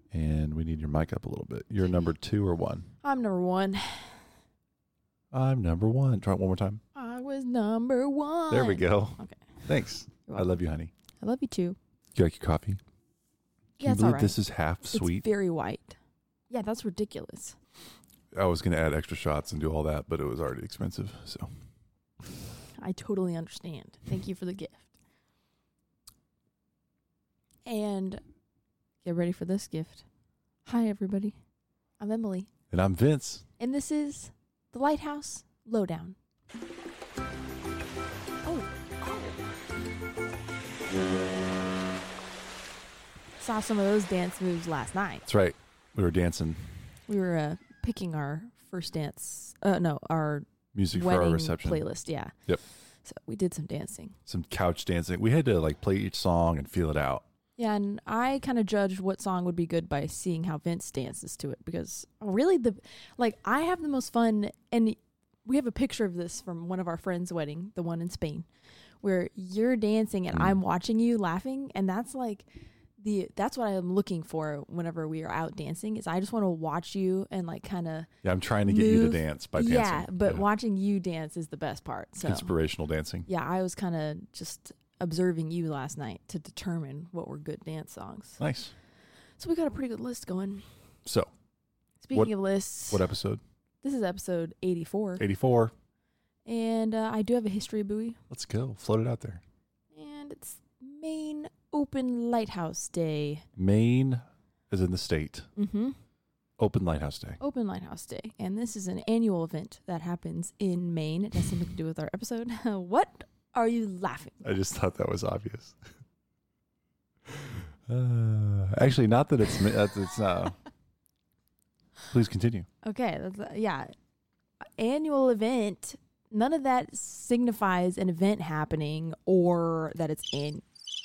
And we need your mic up a little bit. You're number 2 or 1? I'm number 1. I'm number 1. Try it one more time. I was number 1. There we go. Okay. Thanks. I love you, honey. I love you too. You like your coffee? Can Yeah, you it's believe all right. this is half sweet? It's very white. Yeah, that's ridiculous. I was going to add extra shots and do all that, but it was already expensive. So I totally understand. Thank you for the gift. And get ready for this gift. Hi, everybody. I'm Emily. And I'm Vince. And this is the Lighthouse Lowdown. Saw some of those dance moves last night. That's right. We were dancing We were picking our first dance. Our music for wedding our reception. playlist. Yeah. Yep. So we did some dancing. Some couch dancing. We had to like play each song and feel it out. Yeah, and I kind of judged what song would be good by seeing how Vince dances to it, because really I have the most fun, and we have a picture of this from one of our friends' wedding, the one in Spain, where you're dancing and I'm watching you laughing, and that's like that's what I'm looking for whenever we are out dancing, is I just want to watch you and like kind of I'm trying to get you to dance by dancing. Yeah, but watching you dance is the best part. So inspirational dancing. yeah, I was kind of just observing you last night to determine what were good dance songs. Nice. So we got a pretty good list going. So, Speaking of lists, what episode? this is episode 84. 84. And I do have a history of Bowie. Let's go. Float it out there. And it's Maine Open Lighthouse Day. Maine is in the state. Mm-hmm. Open Lighthouse Day. Open Lighthouse Day. And this is an annual event that happens in Maine. It has something to do with our episode. What are you laughing I just thought that was obvious. Actually, not that it's please continue. Okay, yeah. Annual event. None of that signifies an event happening or that it's in.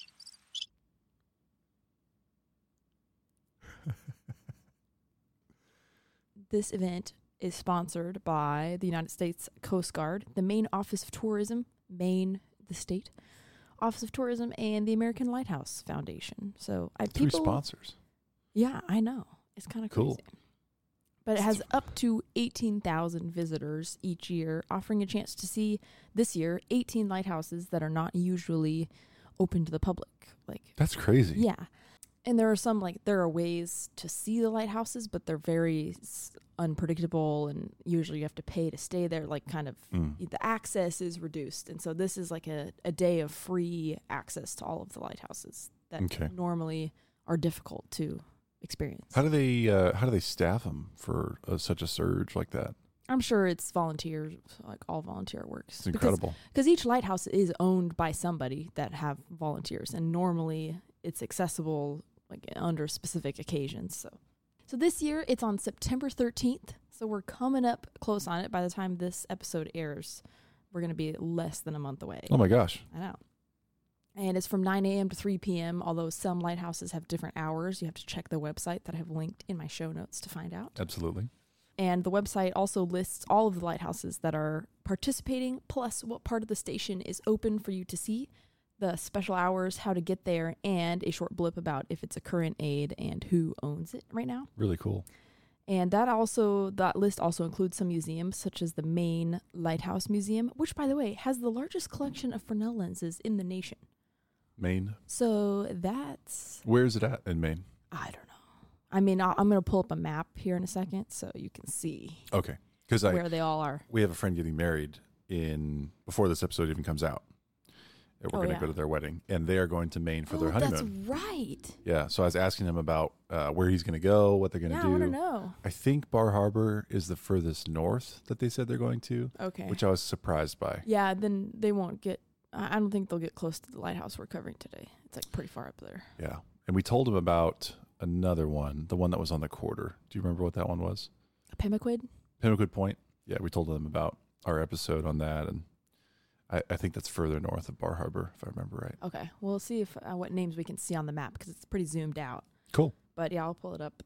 This event is sponsored by the United States Coast Guard, the Maine Office of Tourism, Maine, the state, Office of Tourism, and the American Lighthouse Foundation. So Three sponsors. Yeah, I know. It's kind of Cool. crazy. But it has up to 18,000 visitors each year, offering a chance to see, this year, 18 lighthouses that are not usually open to the public. That's crazy. Yeah. And there are ways to see the lighthouses, but they're very unpredictable, and usually you have to pay to stay there. The access is reduced. And so this is like a day of free access to all of the lighthouses that normally are difficult to experience. How do they staff them for such a surge like that? I'm sure it's volunteers, like all volunteer works. It's incredible. Because each lighthouse is owned by somebody that have volunteers, and normally it's accessible like under specific occasions. So this year it's on September 13th. So we're coming up close on it. By the time this episode airs, we're going to be less than a month away. Oh my gosh. I know. And it's from 9 a.m. to 3 p.m., although some lighthouses have different hours. You have to check the website that I have linked in my show notes to find out. Absolutely. And the website also lists all of the lighthouses that are participating, plus what part of the station is open for you to see, the special hours, how to get there, and a short blip about if it's a current aid and who owns it right now. Really cool. And that list also includes some museums, such as the Maine Lighthouse Museum, which, by the way, has the largest collection of Fresnel lenses in the nation. Maine. So that's... Where's it at in Maine? I don't know. I mean, I'm going to pull up a map here in a second so you can see where they all are. We have a friend getting married before this episode even comes out. And we're going to go to their wedding, and they are going to Maine for their honeymoon. That's right. Yeah, so I was asking him about where he's going to go, what they're going to do. I want to know. I think Bar Harbor is the furthest north that they said they're going to. Okay. Which I was surprised by. Yeah, then they won't get... I don't think they'll get close to the lighthouse we're covering today. It's like pretty far up there. Yeah, and we told him about another one, the one that was on the quarter. Do you remember what that one was? Pemaquid? Pemaquid Point. Yeah, we told them about our episode on that, and I think that's further north of Bar Harbor, if I remember right. Okay, we'll see if what names we can see on the map, because it's pretty zoomed out. Cool. But yeah, I'll pull it up.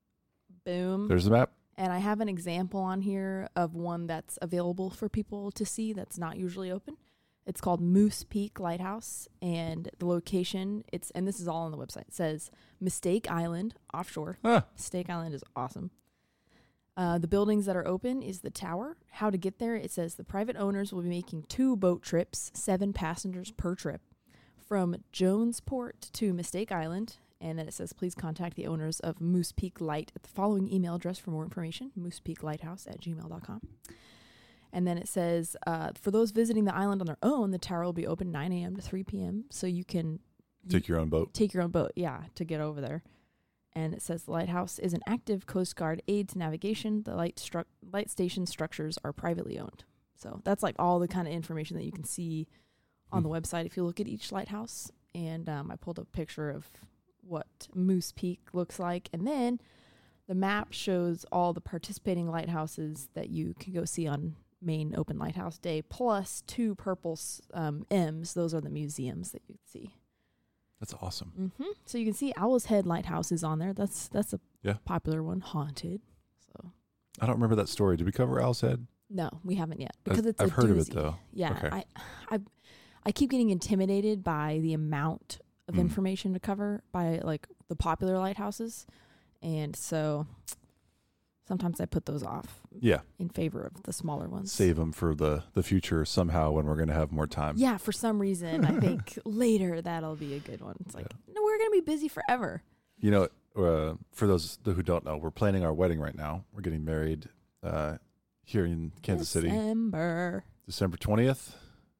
Boom. There's the map. And I have an example on here of one that's available for people to see that's not usually open. It's called Moose Peak Lighthouse, and the location, and this is all on the website, it says Mistake Island, offshore. Mistake Island is awesome. The buildings that are open is the tower. How to get there, it says the private owners will be making 2 boat trips, 7 passengers per trip, from Jonesport to Mistake Island. And then it says, please contact the owners of Moose Peak Light at the following email address for more information, moosepeaklighthouse@gmail.com. And then it says, for those visiting the island on their own, the tower will be open 9 a.m. to 3 p.m. So you can take your own boat. Take your own boat, yeah, to get over there. And it says the lighthouse is an active Coast Guard aid to navigation. The light station structures are privately owned. So that's like all the kind of information that you can see on the website if you look at each lighthouse. And I pulled a picture of what Moose Peak looks like. And then the map shows all the participating lighthouses that you can go see on Maine Open Lighthouse Day, plus 2 purple M's. Those are the museums that you can see. That's awesome. Mm-hmm. So you can see Owl's Head Lighthouse is on there. That's a popular one, haunted. So I don't remember that story. Did we cover Owl's Head? No, we haven't yet because I've heard of it though. Yeah, okay. I keep getting intimidated by the amount of information to cover by like the popular lighthouses, and so sometimes I put those off. Yeah. In favor of the smaller ones. Save them for the future somehow when we're going to have more time. Yeah, for some reason I think later that'll be a good one. It's like, no, we're going to be busy forever. You know, for those who don't know, we're planning our wedding right now. We're getting married here in Kansas City. December 20th.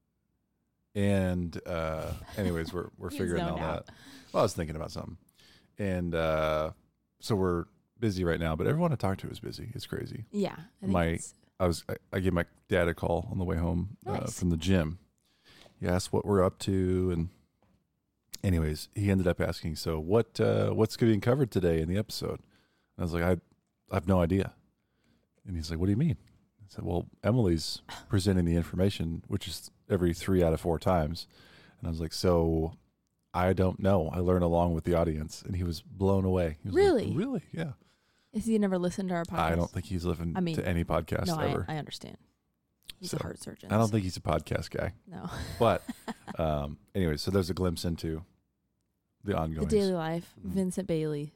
And anyways, we're figuring all that. Well, I was thinking about something. And so we're busy right now, but everyone I talk to is busy. It's crazy. Yeah. I gave my dad a call on the way home from the gym. He asked what we're up to, and anyways, he ended up asking, so what's getting covered today in the episode? And I was like, I have no idea. And he's like, what do you mean? I said, well, Emily's presenting the information, which is every 3 out of 4 times. And I was like, so I don't know. I learn along with the audience. And he was blown away. He was really? Like, really? Yeah. Has he never listened to our podcast? I don't think he's listened to any podcast ever. I understand. He's a heart surgeon. I don't think he's a podcast guy. No. But anyway, so there's a glimpse into the ongoing. The daily life. Vincent Bailey.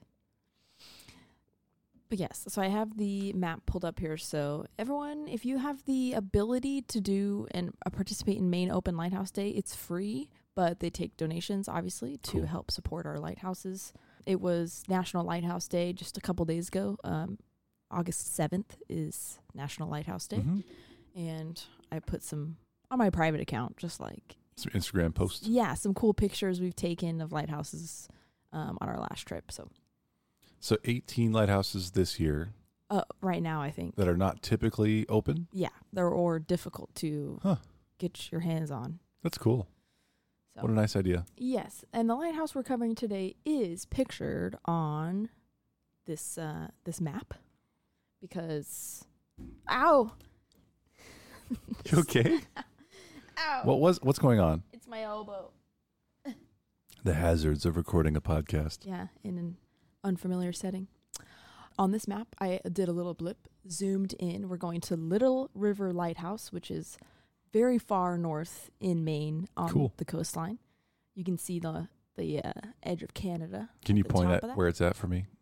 But yes, so I have the map pulled up here. So everyone, if you have the ability to do and participate in Maine Open Lighthouse Day, it's free, but they take donations, obviously, to help support our lighthouses. It was National Lighthouse Day just a couple days ago. August 7th is National Lighthouse Day. Mm-hmm. And I put some on my private account, just like some Instagram posts. Yeah, some cool pictures we've taken of lighthouses on our last trip. So 18 lighthouses this year. Right now, I think. That are not typically open? Yeah, they're or difficult to get your hands on. That's cool. So, what a nice idea. Yes, and the lighthouse we're covering today is pictured on this map because, ow! You okay? Ow! What's going on? It's my elbow. The hazards of recording a podcast. Yeah, in an unfamiliar setting. On this map, I did a little blip, zoomed in. We're going to Little River Lighthouse, which is very far north in Maine on the coastline. You can see the edge of Canada. Can you point at where it's at for me?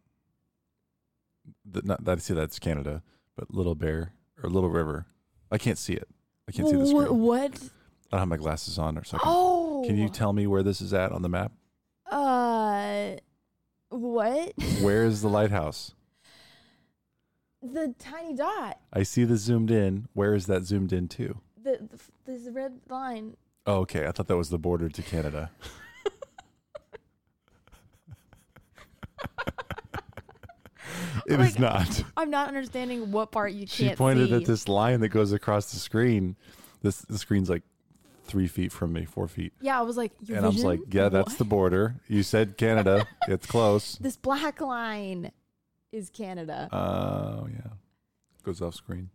I see that's Canada, but Little Bear or Little River. I can't see it. I can't see the screen. What? I don't have my glasses on or something. Can you tell me where this is at on the map? What? Where is the lighthouse? The tiny dot. I see the zoomed in. Where is that zoomed in to? There's a red line. Oh, okay. I thought that was the border to Canada. It is not. I'm not understanding what part you can't see. She pointed at this line that goes across the screen. The screen's like 3 feet from me, 4 feet. Yeah, I was like, I was like, yeah, that's the border. You said Canada. It's close. This black line is Canada. Oh, yeah. Goes off screen.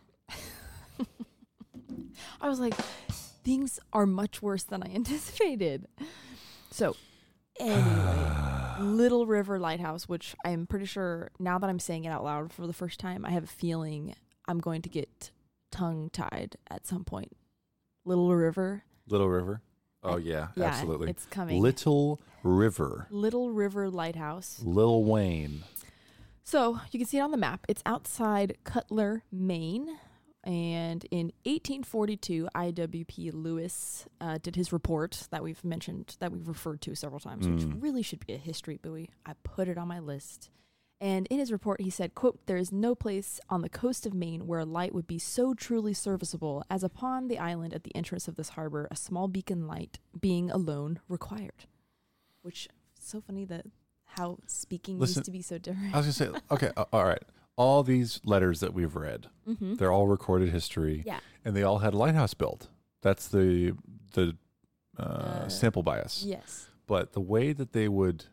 I was like, things are much worse than I anticipated. So, anyway, Little River Lighthouse, which I'm pretty sure now that I'm saying it out loud for the first time, I have a feeling I'm going to get tongue-tied at some point. Little River. Little River. Oh yeah, Yeah, absolutely. it's coming. Little River. Little River Lighthouse. Lil Wayne. So you can see it on the map. It's outside Cutler, Maine. And in 1842, I.W.P. Lewis did his report that we've mentioned, that we've referred to several times, which really should be a history buoy. I put it on my list. And in his report, he said, quote, "There is no place on the coast of Maine where a light would be so truly serviceable as upon the island at the entrance of this harbor, a small beacon light being alone required." Which, so funny that how speaking used to be so different. I was going to say, okay, all right. All these letters that we've read, they're all recorded history. Yeah. And they all had a lighthouse built. That's the sample bias. Yes. But the way that they would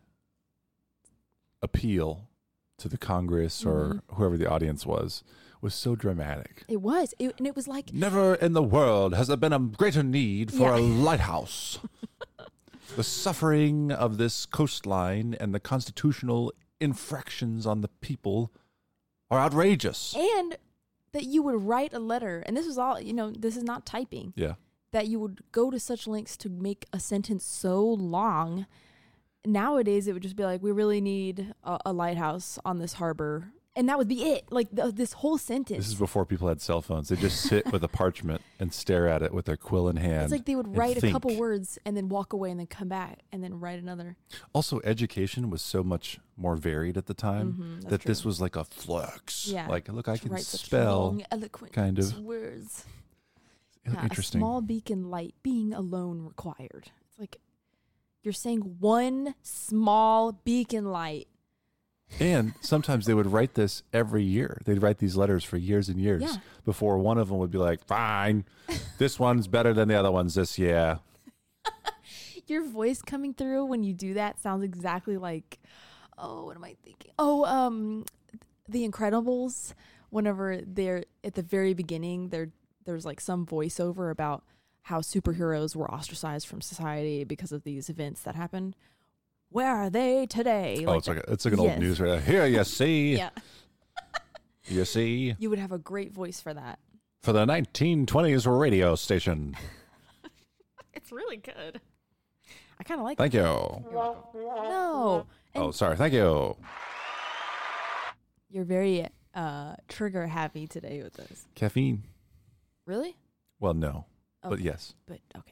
appeal to the Congress or whoever the audience was so dramatic. It was. And it was like... Never in the world has there been a greater need for a lighthouse. The suffering of this coastline and the constitutional infractions on the people are outrageous. And that you would write a letter, and this was all, this is not typing. Yeah. That you would go to such lengths to make a sentence so long. Nowadays, it would just be like, we really need a lighthouse on this harbor. And that would be it. Like this whole sentence. This is before people had cell phones. They just sit with a parchment and stare at it with their quill in hand. It's like they would write a couple words and then walk away and then come back and then write another. Also, education was so much more varied at the time that this was like a flex. Yeah. Like, look, I can write such spell long, eloquent kind of words. Interesting. A small beacon light being alone required. It's like you're saying one small beacon light. And sometimes they would write this every year. They'd write these letters for years and years before one of them would be like, fine, this one's better than the other ones this year. Your voice coming through when you do that sounds exactly like, what am I thinking? The Incredibles, whenever they're at the very beginning, there's like some voiceover about how superheroes were ostracized from society because of these events that happened. Where are they today? It's like an old news right here. You see, yeah, you see. You would have a great voice for that. For the 1920s radio station. It's really good. I kind of like. Thank you. No. Sorry. Thank you. You're very trigger happy today with this. Caffeine. Really? Well, no, okay. but yes. But okay.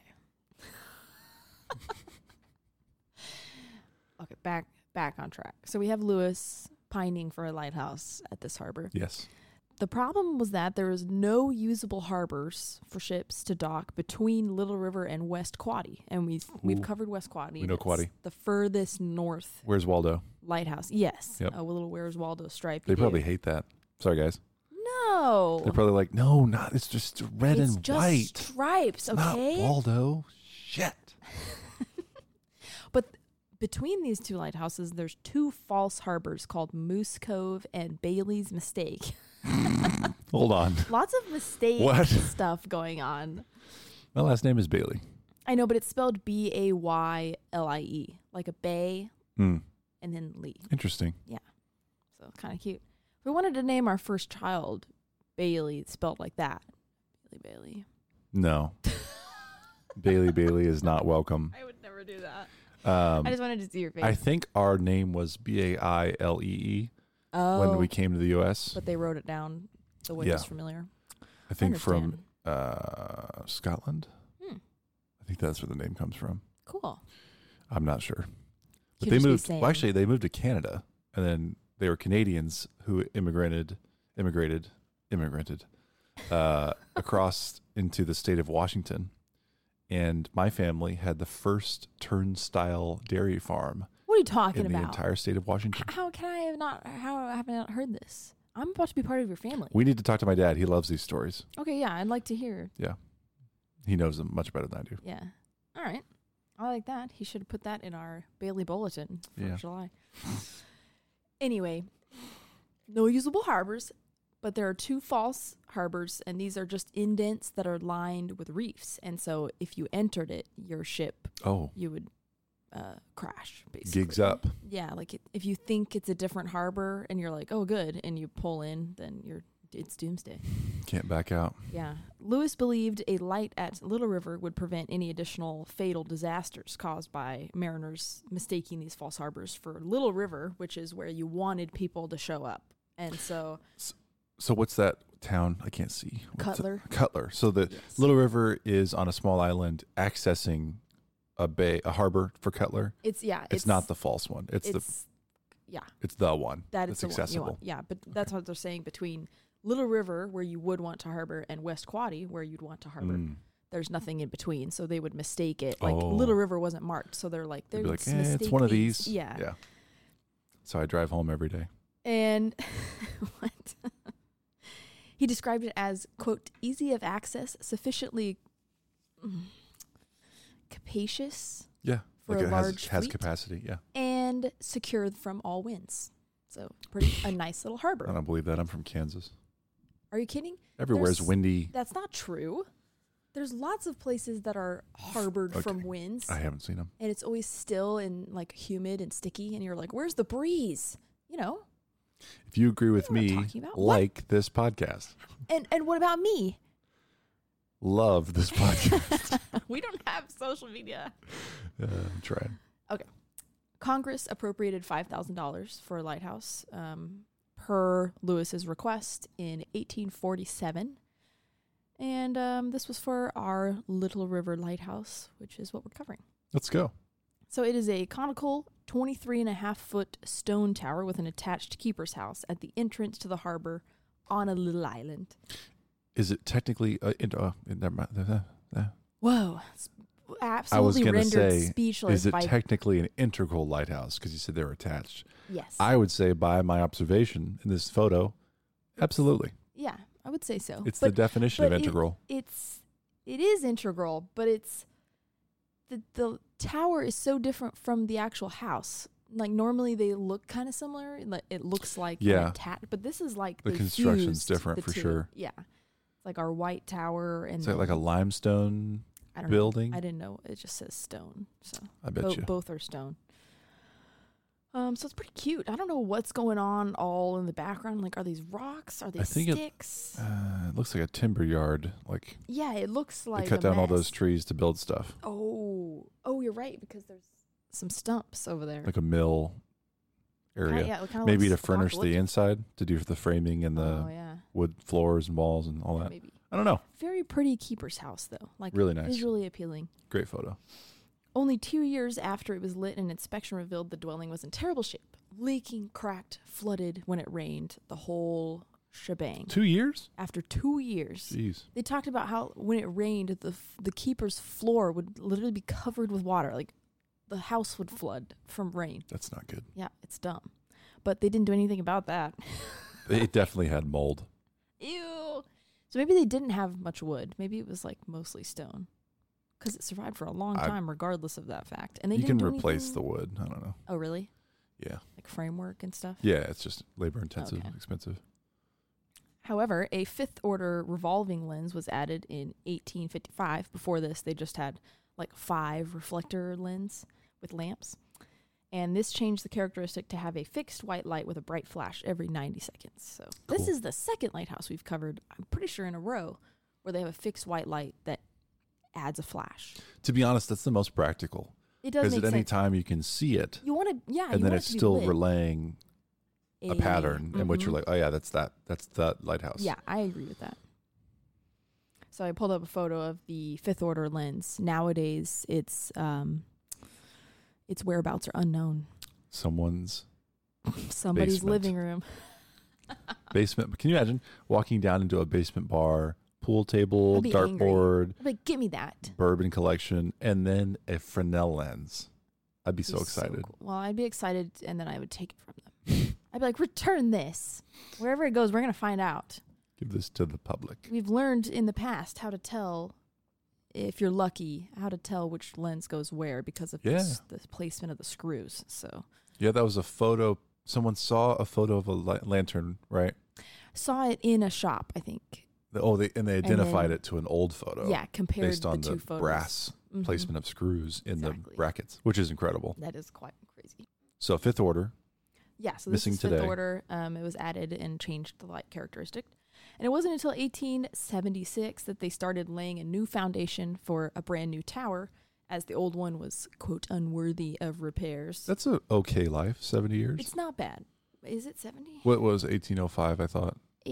Okay, back on track. So we have Lewis pining for a lighthouse at this harbor. Yes. The problem was that there was no usable harbors for ships to dock between Little River and West Quoddy. And we've covered West Quoddy. We know Quoddy. The furthest north. Where's Waldo? Lighthouse. Yes. Yep. A little Where's Waldo stripe. They probably hate that. Sorry, guys. No. They're probably like, no, not. It's just red and just white. Stripes, okay? Not Waldo. Shit. But between these two lighthouses, there's two false harbors called Moose Cove and Bailey's Mistake. Hold on. Lots of mistake stuff going on. My last name is Bailey. I know, but it's spelled Baylie, like a bay, and then Lee. Interesting. Yeah. So kind of cute. We wanted to name our first child Bailey, spelled like that. Bailey. No. Bailey is not welcome. I would never do that. I just wanted to see your face. I think our name was Bailee when we came to the U.S. But they wrote it down the way it was familiar. I think from Scotland. I think that's where the name comes from. Cool. I'm not sure. But they moved. Well, actually, they moved to Canada, and then they were Canadians who immigrated across into the state of Washington. And my family had the first turnstile dairy farm. What are you talking in about? the entire state of Washington. How have I not heard this? I'm about to be part of your family. We need to talk to my dad. He loves these stories. Okay, yeah, I'd like to hear. Yeah. He knows them much better than I do. Yeah. All right. I like that. He should put that in our Bailey Bulletin for July. Anyway, no usable harbors, but there are two false harbors, and these are just indents that are lined with reefs. And so if you entered it, your ship, you would crash, basically. Gigs up. Yeah, like if you think it's a different harbor and you're like, oh, good, and you pull in, then you're it's doomsday. Can't back out. Yeah. Lewis believed a light at Little River would prevent any additional fatal disasters caused by mariners mistaking these false harbors for Little River, which is where you wanted people to show up. And so... So what's that town? I can't see. Cutler. Cutler. So the Little River is on a small island accessing a harbor for Cutler. It's not the false one. It's the one that's accessible. But that's what they're saying between Little River, where you would want to harbor, and West Quoddy, where you'd want to harbor. There's nothing in between, so they would mistake it. Like Little River wasn't marked, so they're like, it's one of these. Yeah. So I drive home every day. And what? He described it as, quote, easy of access, sufficiently capacious. Yeah. For like a large has fleet, capacity. Yeah. And secured from all winds. So a nice little harbor. I don't believe that. I'm from Kansas. Are you kidding? Everywhere's windy. That's not true. There's lots of places that are harbored from winds. I haven't seen them. And it's always still and like humid and sticky. And you're like, where's the breeze? You know? If you agree with me, like this podcast. And what about me? Love this podcast. We don't have social media. I'm trying. Okay. Congress appropriated $5,000 for a lighthouse per Lewis's request in 1847. And this was for our Little River Lighthouse, which is what we're covering. Let's go. So it is a conical 23.5-foot stone tower with an attached keeper's house at the entrance to the harbor on a little island. Is it technically... Whoa. It's absolutely rendered speechless. Is it technically an integral lighthouse? Because you said they were attached. Yes. I would say by my observation in this photo, absolutely. Yeah, I would say so. It's the definition of integral. It is integral, but it's... The tower is so different from the actual house. Like normally they look kind of similar. It looks like attached, but this is like the construction's different for sure. Yeah, it's like our white tower, and is it like a limestone building? I didn't know. It just says stone, so I bet you both are stone. So it's pretty cute. I don't know what's going on all in the background. Like, are these rocks? Are they sticks? It looks like a timber yard. Like, yeah, it looks like they cut down all those trees to build stuff. Oh, you're right, because there's some stumps over there, like a mill area. Maybe to furnish the inside, to do the framing and the wood floors and walls and all that. Maybe. I don't know. Very pretty keeper's house though. Like, really nice, visually appealing. Great photo. Only 2 years after it was lit, an inspection revealed the dwelling was in terrible shape. Leaking, cracked, flooded when it rained. The whole shebang. 2 years? After 2 years. Jeez. They talked about how when it rained, the keeper's floor would literally be covered with water. Like, the house would flood from rain. That's not good. Yeah, it's dumb. But they didn't do anything about that. It definitely had mold. Ew. So maybe they didn't have much wood. Maybe it was like mostly stone. Because it survived for a long time, regardless of that fact. And they didn't do anything. You can replace the wood. I don't know. Oh, really? Yeah. Like framework and stuff? Yeah, it's just labor intensive, expensive. However, a fifth order revolving lens was added in 1855. Before this, they just had like 5 reflector lens with lamps. And this changed the characteristic to have a fixed white light with a bright flash every 90 seconds. So This is the second lighthouse we've covered, I'm pretty sure in a row, where they have a fixed white light that adds a flash. To be honest, that's the most practical. It does make sense. Because at any time you can see it. You want to, and then it's still relaying a pattern in which you're like, oh yeah, that's that lighthouse. Yeah, I agree with that. So I pulled up a photo of the fifth order lens. Nowadays, its whereabouts are unknown. Somebody's basement. Living room. Basement. Can you imagine walking down into a basement bar? Pool table, dartboard. Like, give me that. Bourbon collection, and then a Fresnel lens. I'd be so excited. Cool. Well, I'd be excited, and then I would take it from them. I'd be like, return this. Wherever it goes, we're going to find out. Give this to the public. We've learned in the past how to tell, if you're lucky, how to tell which lens goes where because of the placement of the screws. So yeah, that was a photo. Someone saw a photo of a lantern, right? Saw it in a shop, I think. They identified it to an old photo. Yeah, compared based on the two photos. Brass placement of screws in the brackets, which is incredible. That is quite crazy. So fifth order. Yeah, so this is fifth order. It was added and changed the light characteristic. And it wasn't until 1876 that they started laying a new foundation for a brand new tower, as the old one was, quote, unworthy of repairs. That's a okay life, 70 years. It's not bad. Is it 70? What was 1805, I thought?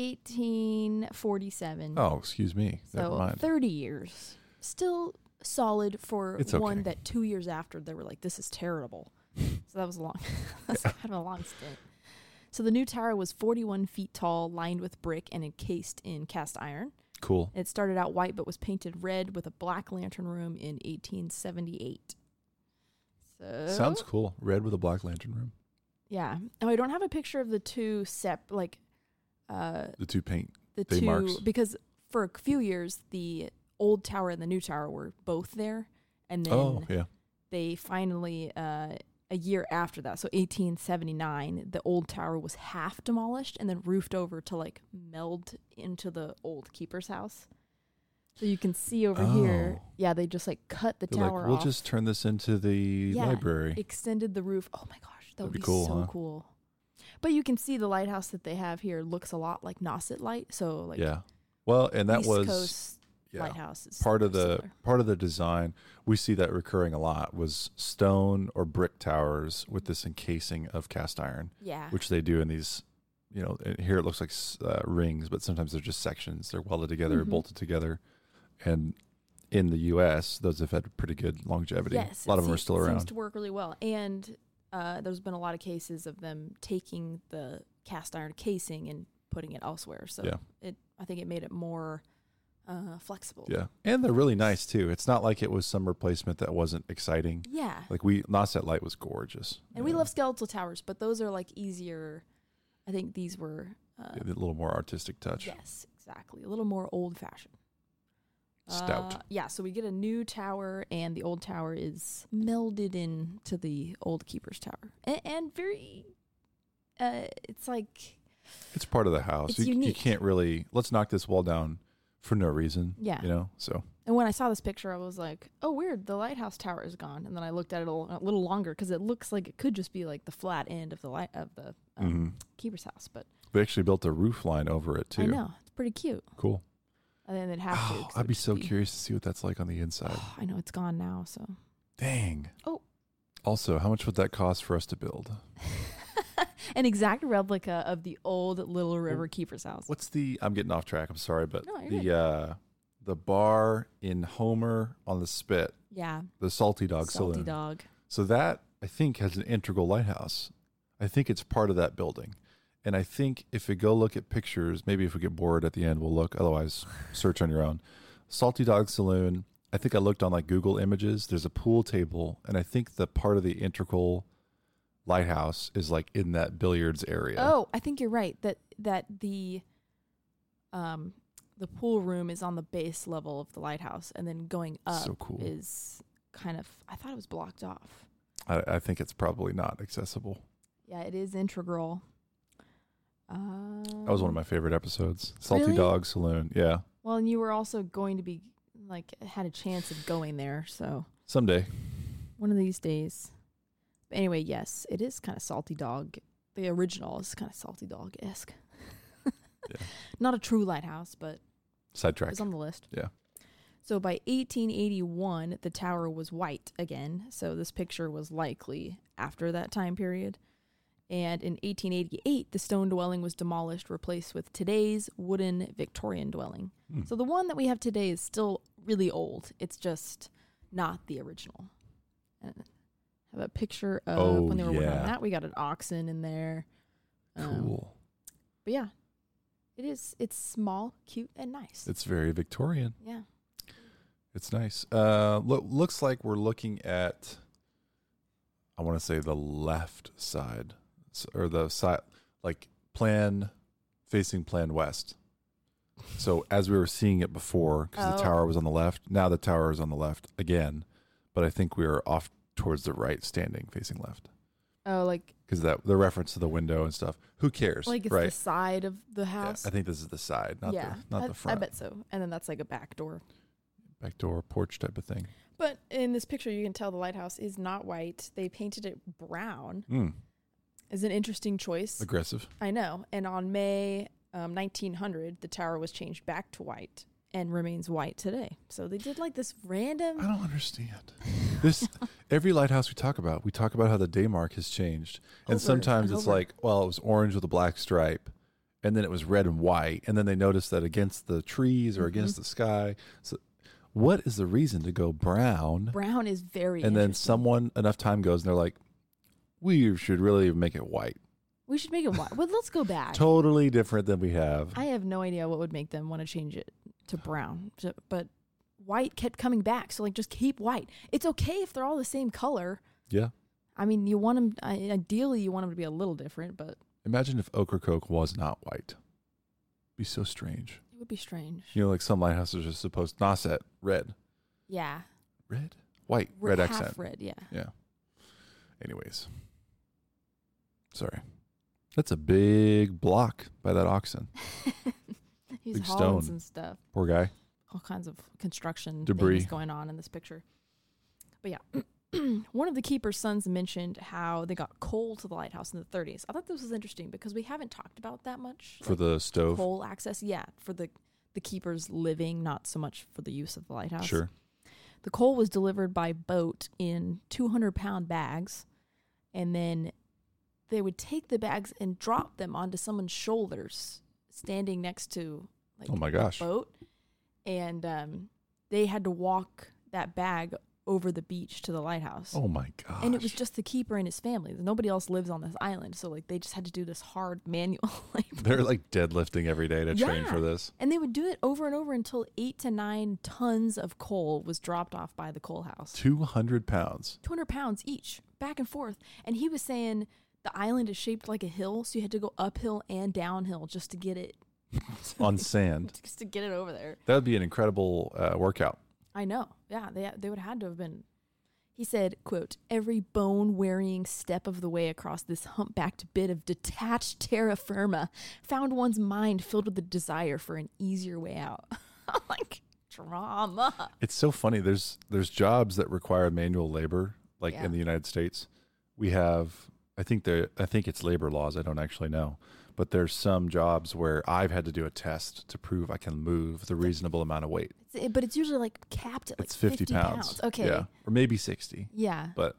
1847. Oh, excuse me. Never So mind. 30 years. Still solid for It's one okay. that 2 years after they were like, this is terrible. So that was that's kind of a long stint. So the new tower was 41 feet tall, lined with brick and encased in cast iron. Cool. It started out white but was painted red with a black lantern room in 1878. So Sounds cool. Red with a black lantern room. yeah. Oh, I don't have a picture of the two The two paint. the They two marks. because for a few years the old tower and the new tower were both there, and then Oh, yeah. they finally a year after that, so 1879, the old tower was half demolished and then roofed over to like meld into the old keeper's house. So you can see over here, Oh. yeah, they just like cut the They're tower like, we'll off, just turn this into the library. extended the roof. Oh my gosh, that That'd would be be cool, so huh? cool. But you can see the lighthouse that they have here looks a lot like Nauset Light. So like Yeah. Well, and that East was Coast yeah, lighthouse is part of similar. the design. We see that recurring a lot was stone or brick towers with this encasing of cast iron, Yeah. which they do in these. And here it looks like rings, but sometimes they're just sections. They're welded together, Mhm. bolted together, and in the U.S., those have had pretty good longevity. Yes, a lot it of them are still seems around. to work really well. And there's been a lot of cases of them taking the cast iron casing and putting it elsewhere. So Yeah. I think it made it more flexible. Yeah, and they're really nice too. It's not like it was some replacement that wasn't exciting. Yeah. Like Nauset Light was gorgeous, And we love skeletal towers, but those are like easier. I think these were. a little more artistic touch. Yes, exactly. A little more old fashioned. Stout. Yeah, so we get a new tower, and the old tower is melded into the old keeper's tower, and very. It's like It's part of the house. It's You unique. can't really let's knock this wall down for no reason. Yeah. So And when I saw this picture, I was like, "Oh, weird! The lighthouse tower is gone." And then I looked at it a little longer because it looks like it could just be like the flat end of the keeper's house. But they actually built a roof line over it too. I know it's pretty cute. Cool. And then they'd have to. Oh, 'cause it I'd would be just so curious to see what that's like on the inside. I know it's gone now. So Dang. Oh. Also, how much would that cost for us to build? an exact replica of the old Little River keeper's house. What's I'm getting off track. I'm sorry, but No, you're the bar in Homer on the Spit, Yeah, the Salty Dog Salty Saloon. Dog. So that I think has an integral lighthouse. I think it's part of that building. And I think if we go look at pictures, maybe if we get bored at the end, we'll look. Otherwise, search on your own. Salty Dog Saloon. I think I looked on like Google Images. There's a pool table, and I think the part of the integral lighthouse is like in that billiards area. Oh, I think you're right. That the pool room is on the base level of the lighthouse, and then going up So cool. is kind of. I thought it was blocked off. I think it's probably not accessible. Yeah, it is integral. That was one of my favorite episodes. Salty Really? Dog Saloon. Yeah. Well, and you were also going to be like had a chance of going there, so Someday. one of these days. But anyway, yes, it is kind of Salty Dog. The original is kind of Salty Dog-esque. Yeah. Not a true lighthouse, but Sidetrack. it's on the list. Yeah. So by 1881, the tower was white again. So this picture was likely after that time period. And in 1888, the stone dwelling was demolished, replaced with today's wooden Victorian dwelling. Hmm. So the one that we have today is still really old. It's just not the original. And I have a picture of when they were working on yeah. that. We got an oxen in there. Cool. But yeah, it's small, cute, and nice. It's very Victorian. Yeah. It's nice. Looks like we're looking at, I want to say the left side, or the side, like facing plan west. So as we were seeing it before, because the Oh. tower was on the left, now the tower is on the left again, but I think we are off towards the right, standing facing left, Oh, like because the reference to the window and stuff. Who cares, it's right? the side of the Yeah, house. I think this is the side, not I, the front. I bet so. And then that's like a back door. Back door, porch type of thing. But in this picture, you can tell the lighthouse is not white. They painted it brown. Mm, Is an interesting choice. aggressive. I know. And on May 1900, the tower was changed back to white and remains white today. So they did like this random. I don't understand this. Every lighthouse we talk about how the day mark has changed, and sometimes it's like, well, it was orange with a black stripe, and then it was red and white, and then they noticed that against the trees or against the sky. So, what is the reason to go brown? Brown is very. And then enough time goes, and they're like, we should really make it white. We should make it white. Well, let's go back. Totally different than we have. I have no idea what would make them want to change it to brown, but white kept coming back. So like, just keep white. It's okay if they're all the same color. Yeah. I mean, you want them, ideally you want them to be a little different, but. Imagine if Ocracoke was not white. It'd be so strange. It would be strange. You know, like some lighthouses are supposed, Nauset, red. Yeah. Red? White, red half accent. Red, yeah. Yeah. Anyways. Sorry. That's a big block by that oxen. He's big hauling stone. some stuff. Poor guy. All kinds of construction Debris things going on in this picture. But yeah, one of the keeper's sons mentioned how they got coal to the lighthouse in the 30s. I thought this was interesting because we haven't talked about that much. For the stove? Coal access, yeah, for the keeper's living, not so much for the use of the lighthouse. Sure. The coal was delivered by boat in 200-pound bags, and then they would take the bags and drop them onto someone's shoulders standing next to like Oh my gosh. a boat. And they had to walk that bag over the beach to the lighthouse. Oh my gosh. And it was just the keeper and his family. Nobody else lives on this island. So like they just had to do this hard manual labor. They're like deadlifting every day to train for this. And they would do it over and over until 8 to 9 tons of coal was dropped off by the coal house. 200 pounds. 200 pounds each, back and forth. And he was saying the island is shaped like a hill, so you had to go uphill and downhill just to get it. On sand. Just to get it over there. That would be an incredible workout. I know. Yeah, they would have had to have been. He said, quote, every bone-wearying step of the way across this humpbacked bit of detached terra firma found one's mind filled with the desire for an easier way out. Like, drama. It's so funny. There's jobs that require manual labor, like Yeah. in the United States. We have, I think it's labor laws. I don't actually know. But there's some jobs where I've had to do a test to prove I can move the reasonable amount of weight. But it's usually like capped at like It's 50 pounds. Okay. Yeah. Or maybe 60. Yeah. But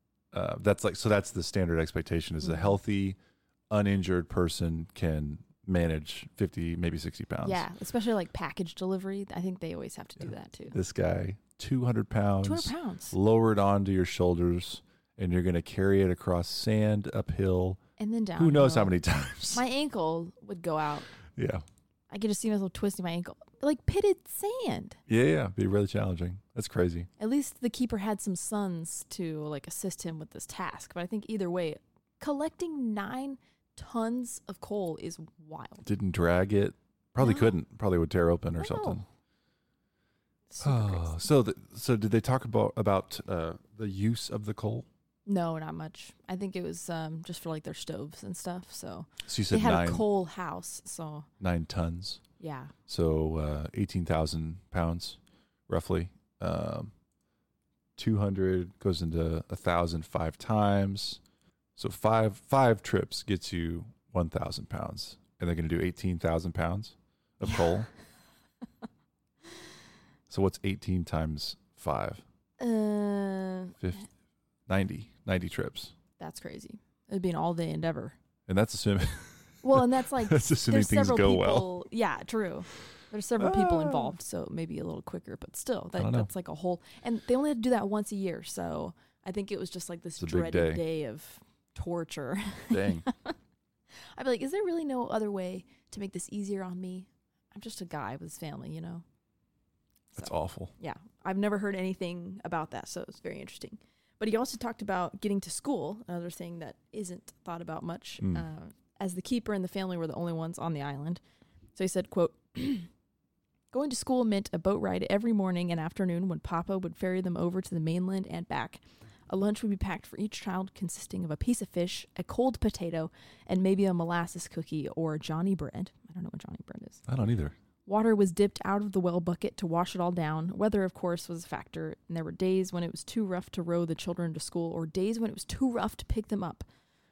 that's the standard expectation is a healthy, uninjured person can manage 50, maybe 60 pounds. Yeah, especially like package delivery. I think they always have to do that too. This guy, 200 pounds. 200 pounds. Lowered onto your shoulders, and you're going to carry it across sand uphill. And then down. Who knows how many times? My ankle would go out. Yeah. I could just see myself twisting my ankle. Like pitted sand. Yeah. Be really challenging. That's crazy. At least the keeper had some sons to like assist him with this task. But I think either way, collecting 9 tons of coal is wild. Didn't drag it. Probably No. couldn't. Probably would tear open or No. something. Super crazy. So did they talk about the use of the coal? No, not much. I think it was just for like their stoves and stuff. So So you they said had a coal house. So 9 tons. yeah. So 18,000 pounds, roughly. 200 goes into 1,000 5 times. So five trips gets you 1,000 pounds. And they're going to do 18,000 pounds of coal. So what's 18 times 5? 90 trips. That's crazy. It'd be an all-day endeavor. And that's assuming Well, and that's like that's assuming there's things several go people. well. Yeah, true. There's several people involved, so maybe a little quicker, but still, I don't know. that's like a whole. And they only had to do that once a year, so I think it was just like this It's a big dreaded day. day of torture. Dang. I'd be like, is there really no other way to make this easier on me? I'm just a guy with his family, you know. That's So, awful. yeah, I've never heard anything about that, so it's very interesting. But he also talked about getting to school, another thing that isn't thought about much, as the keeper and the family were the only ones on the island. So he said, quote, going to school meant a boat ride every morning and afternoon when Papa would ferry them over to the mainland and back. A lunch would be packed for each child consisting of a piece of fish, a cold potato, and maybe a molasses cookie or Johnny bread. I don't know what Johnny bread is. I don't either. Water was dipped out of the well bucket to wash it all down. Weather, of course, was a factor, and there were days when it was too rough to row the children to school or days when it was too rough to pick them up.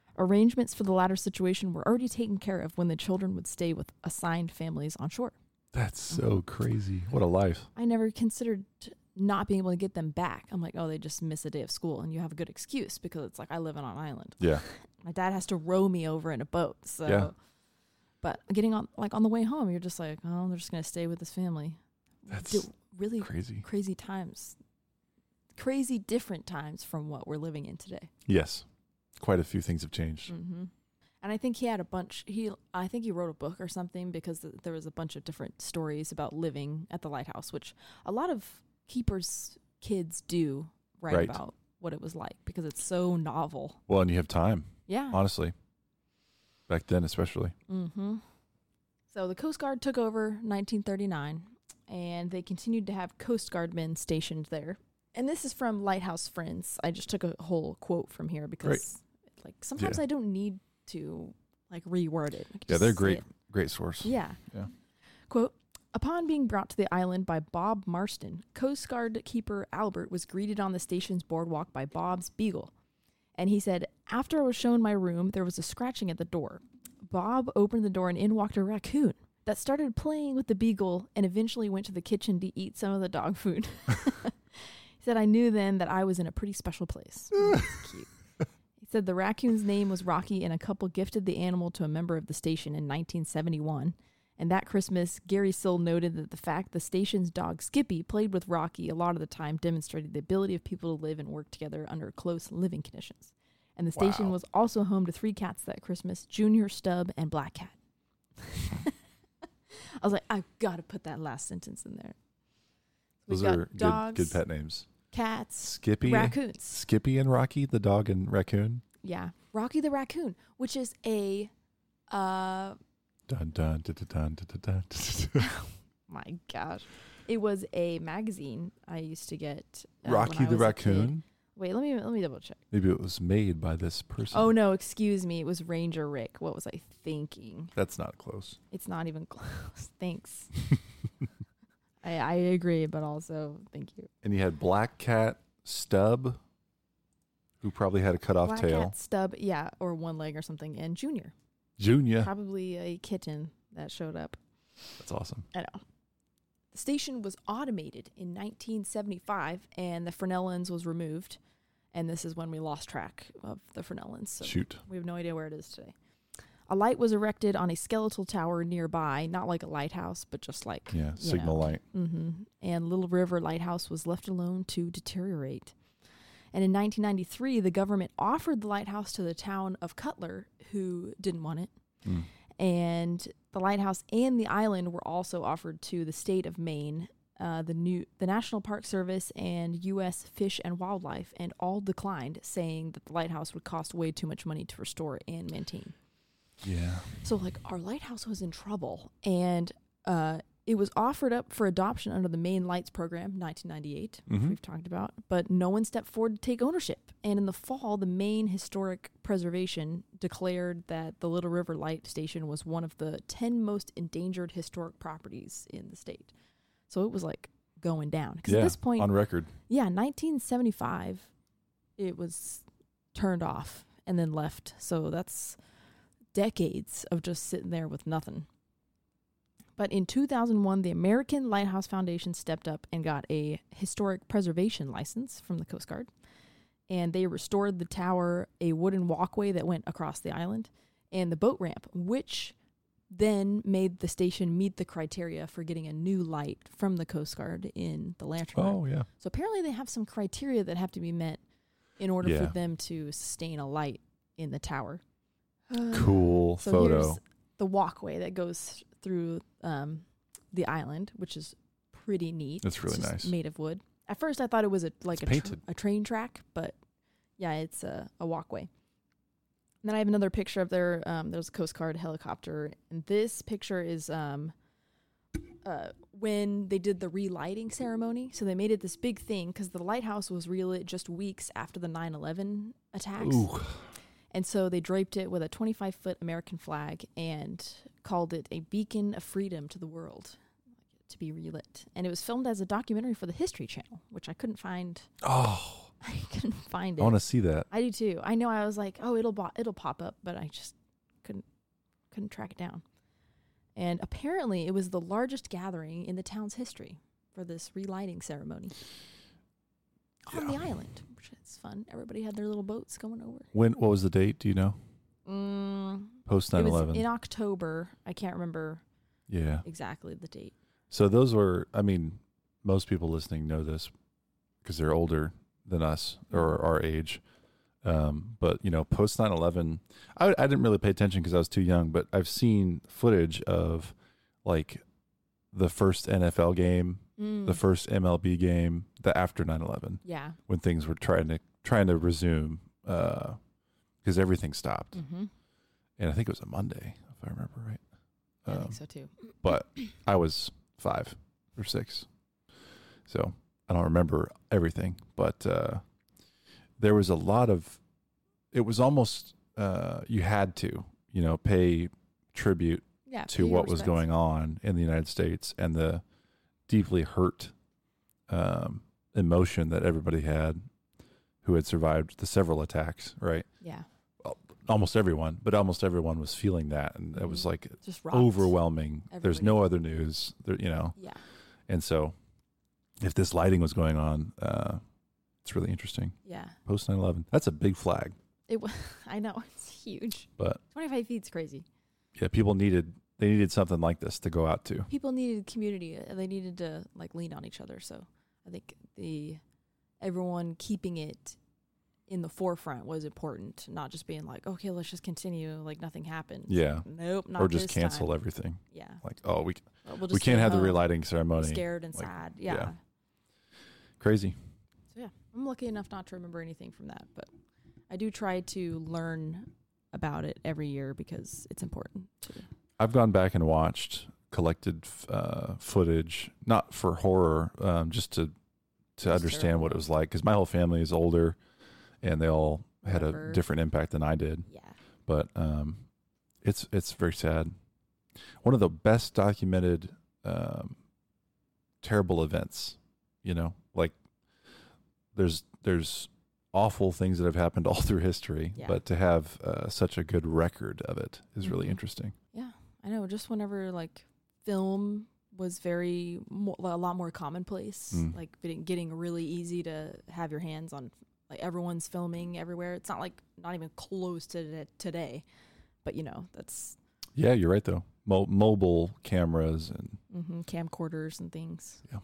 Arrangements for the latter situation were already taken care of when the children would stay with assigned families on shore. That's so crazy. What a life. I never considered not being able to get them back. I'm like, oh, they just miss a day of school, and you have a good excuse because it's like I live on an island. Yeah. My dad has to row me over in a boat. So, Yeah. But getting on the way home, you're just like, oh, they're just gonna stay with this family. That's really crazy times, crazy different times from what we're living in today. Yes. Quite a few things have changed. Mm-hmm. And I think he had a bunch. I think he wrote a book or something because there was a bunch of different stories about living at the lighthouse, which a lot of keepers' kids do write about what it was like because it's so novel. Well, and you have time. Yeah. Honestly. Back then, especially. Mm-hmm. So the Coast Guard took over 1939, and they continued to have Coast Guardmen stationed there. And this is from Lighthouse Friends. I just took a whole quote from here because, sometimes I don't need to reword it. Yeah, they're great source. Yeah. Quote, upon being brought to the island by Bob Marston, Coast Guard keeper Albert was greeted on the station's boardwalk by Bob's beagle. And he said, after I was shown my room, there was a scratching at the door. Bob opened the door and in walked a raccoon that started playing with the beagle and eventually went to the kitchen to eat some of the dog food. He said, I knew then that I was in a pretty special place. That's cute. Said the raccoon's name was Rocky, and a couple gifted the animal to a member of the station in 1971. And that Christmas, Gary Sill noted that the fact the station's dog Skippy played with Rocky a lot of the time demonstrated the ability of people to live and work together under close living conditions. And the station was also home to 3 cats that Christmas, Junior, Stub, and Black Cat. I was like, I've got to put that last sentence in there. Those are dogs, good pet names. Cats, Skippy, raccoons. Skippy and Rocky, the dog and raccoon. Yeah, Rocky the raccoon, which is a dun dun dun dun dun dun. My gosh, it was a magazine I used to get. Rocky the raccoon. Wait, let me double check. Maybe it was made by this person. Oh no, excuse me, it was Ranger Rick. What was I thinking? That's not close. It's not even close. Thanks. I agree, but also thank you. And you had Black Cat, Stub, who probably had a cut off tail. Black Cat, Stub, yeah, or one leg or something, and Junior. Probably a kitten that showed up. That's awesome. I know. The station was automated in 1975, and the Frenellins was removed. And this is when we lost track of the Frenellins. So Shoot. We have no idea where it is today. A light was erected on a skeletal tower nearby, not like a lighthouse, but just like... Yeah, signal light. Mm-hmm. And Little River Lighthouse was left alone to deteriorate. And in 1993, the government offered the lighthouse to the town of Cutler, who didn't want it. Mm. And the lighthouse and the island were also offered to the state of Maine, the National Park Service, and U.S. Fish and Wildlife, and all declined, saying that the lighthouse would cost way too much money to restore and maintain. Yeah. So, our lighthouse was in trouble, and it was offered up for adoption under the Maine Lights Program, 1998, which we've talked about, but no one stepped forward to take ownership. And in the fall, the Maine Historic Preservation declared that the Little River Light Station was one of the 10 most endangered historic properties in the state. So it was going down. Because at this point, on record. Yeah, 1975, it was turned off and then left. So that's decades of just sitting there with nothing. But in 2001, the American Lighthouse Foundation stepped up and got a historic preservation license from the Coast Guard. And they restored the tower, a wooden walkway that went across the island, and the boat ramp, which then made the station meet the criteria for getting a new light from the Coast Guard in the Lantern. Oh, yeah. So apparently they have some criteria that have to be met in order for them to sustain a light in the tower. Cool photo. Here's the walkway that goes through the island, which is pretty neat. It's really nice. Made of wood. At first I thought it was a train track, but yeah, it's a walkway. And then I have another picture of there's a Coast Guard helicopter, and this picture is when they did the relighting ceremony. So they made it this big thing because the lighthouse was relit just weeks after the 9/11 attacks. Ooh. And so they draped it with a 25-foot American flag and called it a beacon of freedom to the world to be relit. And it was filmed as a documentary for the History Channel, which I couldn't find I couldn't find it. I want to see that. I do too. I know. I was like, oh, it'll pop up, but I just couldn't track it down. And apparently, it was the largest gathering in the town's history for this relighting ceremony on the island, which is fun. Everybody had their little boats going over. What was the date? Do you know? Post 9/11. It was in October. I can't remember. Yeah. Exactly the date. So those were. I mean, most people listening know this because they're older than us or our age. But post 9/11, I didn't really pay attention because I was too young. But I've seen footage of like the first NFL game, the first MLB game, the after 9/11. Yeah. When things were trying to resume, because everything stopped. Mm-hmm. And I think it was a Monday, if I remember right. I think so too. But I was 5 or 6, so I don't remember everything. But there was a lot of. It was almost you had to, pay tribute to what was going on in the United States and the deeply hurt emotion that everybody had who had survived the several attacks. Right. Yeah. Almost everyone was feeling that, and it was like just overwhelming. Everybody. There's no other news, Yeah. And so, if this lighting was going on, it's really interesting. Yeah. Post 9/11, that's a big flag. I know, it's huge. But 25 feet is crazy. Yeah, people needed something like this to go out to. People needed community. They needed to like lean on each other. So I think everyone keeping it in the forefront was important, not just being like, okay, let's just continue like nothing happened. Yeah. Nope, not or just this cancel time. everything. Yeah. Like, oh, we We'll can't have the relighting ceremony. Scared and sad. Yeah. Crazy. So yeah, I'm lucky enough not to remember anything from that, but I do try to learn about it every year because it's important to. I've gone back and watched collected footage, not for horror, just to understand terrible. what it was like, because my whole family is older and they all had a different impact than I did. Yeah. But it's very sad. One of the best documented terrible events, like there's awful things that have happened all through history, but to have such a good record of it is really interesting. Yeah, I know. Just whenever like film was a lot more commonplace, like getting really easy to have your hands on, like everyone's filming everywhere. It's not even close to today, but that's. Yeah, you're right though. Mobile cameras and camcorders and things. Yeah.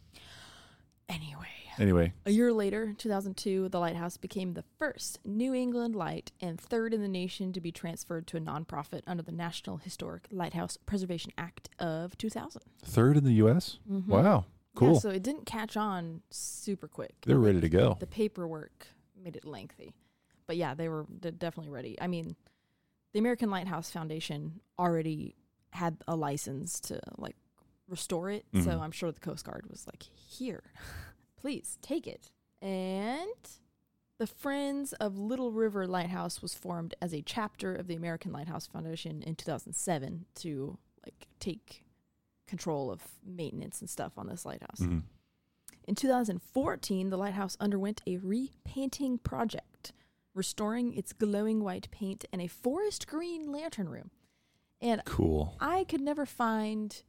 Anyway, a year later, 2002, the lighthouse became the first New England light and third in the nation to be transferred to a nonprofit under the National Historic Lighthouse Preservation Act of 2000. Third in the U.S.? Mm-hmm. Wow, cool. Yeah, so it didn't catch on super quick. They're ready to go. The paperwork made it lengthy. But yeah, they're definitely ready. I mean, the American Lighthouse Foundation already had a license to like restore it. Mm-hmm. So I'm sure the Coast Guard was like, here, please take it. And the Friends of Little River Lighthouse was formed as a chapter of the American Lighthouse Foundation in 2007 to like take control of maintenance and stuff on this lighthouse. Mm-hmm. In 2014, the lighthouse underwent a repainting project, restoring its glowing white paint and a forest green lantern room. And cool. I could never find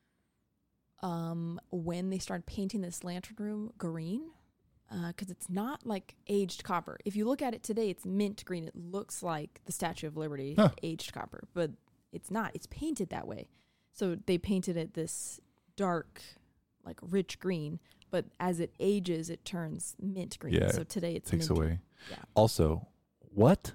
when they started painting this lantern room green, because it's not like aged copper. If you look at it today, it's mint green. It looks like the Statue of Liberty, aged copper, but it's not. It's painted that way. So they painted it this dark, like rich green, but as it ages, it turns mint green. Yeah, so today it takes mint away. Green. Yeah. Also, what?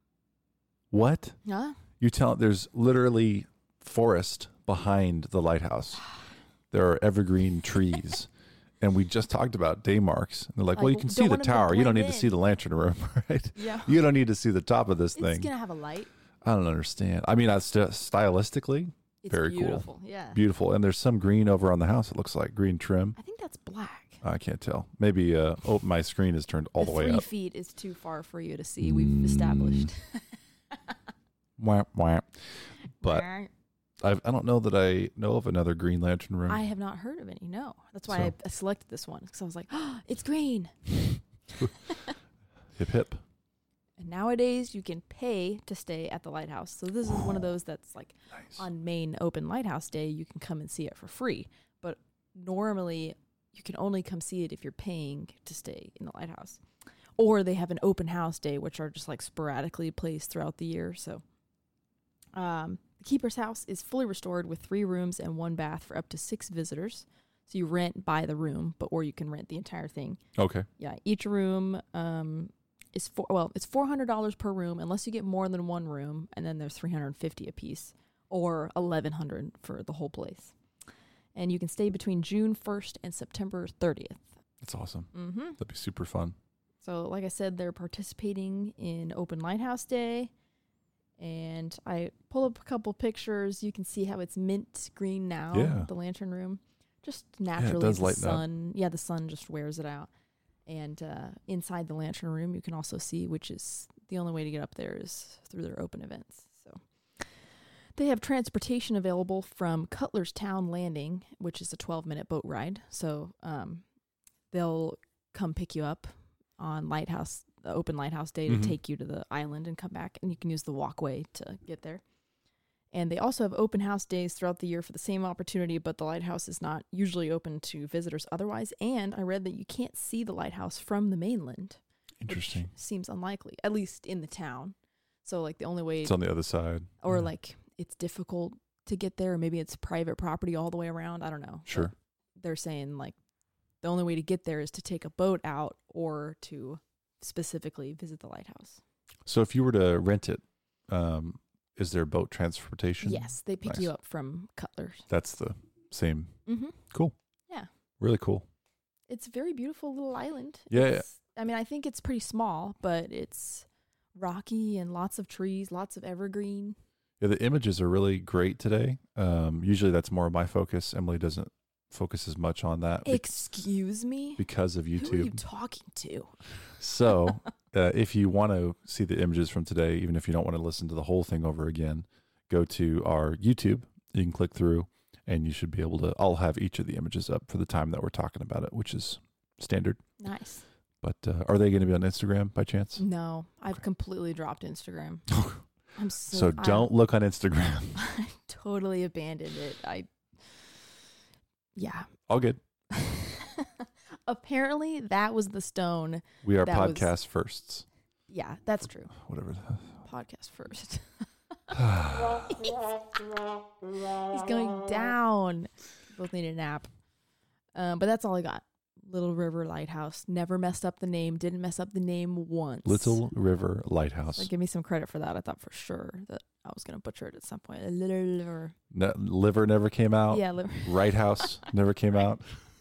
Huh? You tell there's literally forest behind the lighthouse. There are evergreen trees. And we just talked about day marks. And they're like, well, you can see the tower. You don't need to see the lantern room, right? Yeah. You don't need to see the top of this thing. It's going to have a light. I don't understand. I mean, stylistically, it's very beautiful. Cool. Yeah. Beautiful. And there's some green over on the house. It looks like green trim. I think that's black. I can't tell. Maybe my screen is turned all the way up. 3 feet is too far for you to see. We've established. Wah, wah. But I don't know that I know of another Green Lantern room. I have not heard of any. No, that's why I selected this one, because I was like, oh, it's green. Hip hip. And nowadays, you can pay to stay at the lighthouse. So this is one of those that's like Nice. on main open lighthouse day, you can come and see it for free. But normally, you can only come see it if you're paying to stay in the lighthouse. Or they have an open house day, which are just like sporadically placed throughout the year. So the Keeper's House is fully restored with 3 rooms and 1 bath for up to 6 visitors. So you rent by the room, or you can rent the entire thing. Okay. Yeah, each room it's $400 per room unless you get more than 1 room, and then there's $350 a piece, or $1,100 for the whole place. And you can stay between June 1st and September 30th. That's awesome. Mm-hmm. That'd be super fun. So, like I said, they're participating in Open Lighthouse Day. And I pull up a couple pictures. You can see how it's mint green now, Yeah. the lantern room. Just naturally, does the lighten up. sun. Yeah, the sun just wears it out. And inside the lantern room, you can also see, which is the only way to get up there is through their open events. So they have transportation available from Cutlerstown Landing, which is a 12-minute boat ride. So they'll come pick you up on the open lighthouse day to take you to the island and come back, and you can use the walkway to get there. And they also have open house days throughout the year for the same opportunity, but the lighthouse is not usually open to visitors otherwise. And I read that you can't see the lighthouse from the mainland. Interesting. Which seems unlikely, at least in the town. So like the only way, It's on the other side. or Yeah. like it's difficult to get there, or maybe it's private property all the way around. I don't know. Sure. But they're saying like the only way to get there is to take a boat out or to specifically visit the lighthouse. So if you were to rent it, is there boat transportation? Yes, they pick Nice. you up from Cutler's. That's the same. Mm-hmm. Cool. Yeah. Really cool. It's a very beautiful little island. Yeah. I mean, I think it's pretty small, but it's rocky and lots of trees, lots of evergreen. Yeah, the images are really great today. Usually that's more of my focus. Emily doesn't focus as much on that Excuse me? because of Who are you YouTube. talking to? So if you want to see the images from today, even if you don't want to listen to the whole thing over again, go to our YouTube. You can click through and you should be able to, I'll have each of the images up for the time that we're talking about it, which is standard. Nice. But are they going to be on Instagram by chance? No, I've completely dropped Instagram. I'm So don't look on Instagram. I totally abandoned it. Yeah. All good. Apparently, that was the stone. We are That was- podcast firsts. Yeah, that's true. Whatever. Podcast first. He's going down. Both need a nap. But that's all I got. Little River Lighthouse. Never messed up the name. Didn't mess up the name once. Little River Lighthouse. So give me some credit for that. I thought for sure that I was going to butcher it at some point. Little River. Liver never came out. Yeah, Liver. Right House never came out.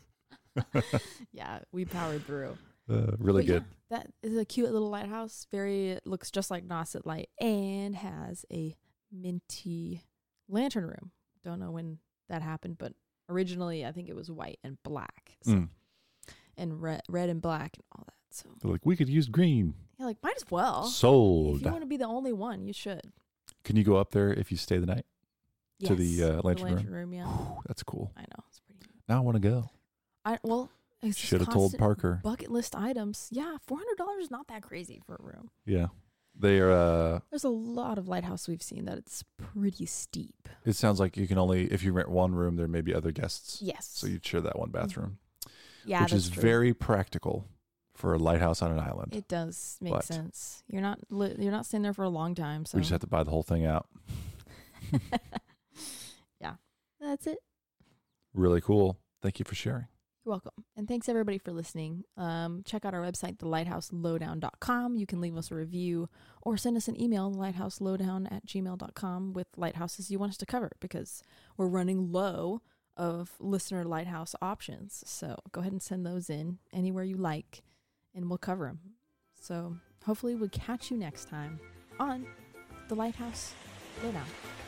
Yeah, we powered through. Really But good. yeah, that is a cute little lighthouse. It looks just like Nauset Light and has a minty lantern room. Don't know when that happened, but originally I think it was white and black. So, and red and black and all that. So They're like, we could use green. yeah, like might as well. Sold. If you want to be the only one, you should. Can you go up there if you stay the night? To the, Yes, lantern room? room. Yeah, Whew, that's cool. I know it's pretty. Now I want to go. It's just Should have told constant Parker. bucket list items. Yeah, $400 is not that crazy for a room. Yeah. They are, There's a lot of lighthouse we've seen that it's pretty steep. it sounds like you can only, if you rent one room, there may be other guests. Yes. So you'd share that one bathroom. Yeah, which that's is true. very practical for a lighthouse on an island. It does make But- sense. You're not staying there for a long time, so We just have to buy the whole thing out. yeah, that's it. Really cool. Thank you for sharing. You're welcome, and thanks everybody for listening. Check out our website, thelighthouselowdown.com. You can leave us a review or send us an email, lighthouselowdown@gmail.com, with lighthouses you want us to cover, because we're running low of listener lighthouse options. So go ahead and send those in anywhere you like, and we'll cover them. So hopefully we'll catch you next time on The Lighthouse Lowdown.